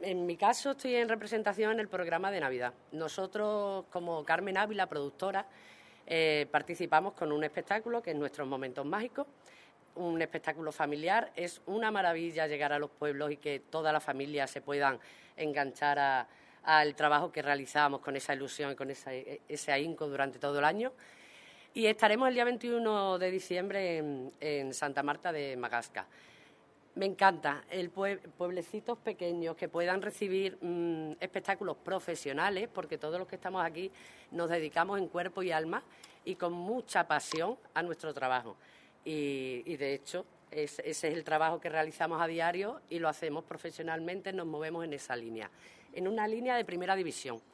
En mi caso estoy en representación en el programa de Navidad. Nosotros, como Carmen Ávila, productora, participamos con un espectáculo que es Nuestros Momentos Mágicos, un espectáculo familiar. Es una maravilla llegar a los pueblos y que toda la familia se puedan enganchar al trabajo que realizamos con esa ilusión y con ese ahínco durante todo el año. Y estaremos el día 21 de diciembre en Santa Marta de Magasca. Me encanta pueblecitos pequeños que puedan recibir espectáculos profesionales, porque todos los que estamos aquí nos dedicamos en cuerpo y alma y con mucha pasión a nuestro trabajo. Y de hecho, ese es el trabajo que realizamos a diario y lo hacemos profesionalmente, nos movemos en esa línea, en una línea de primera división.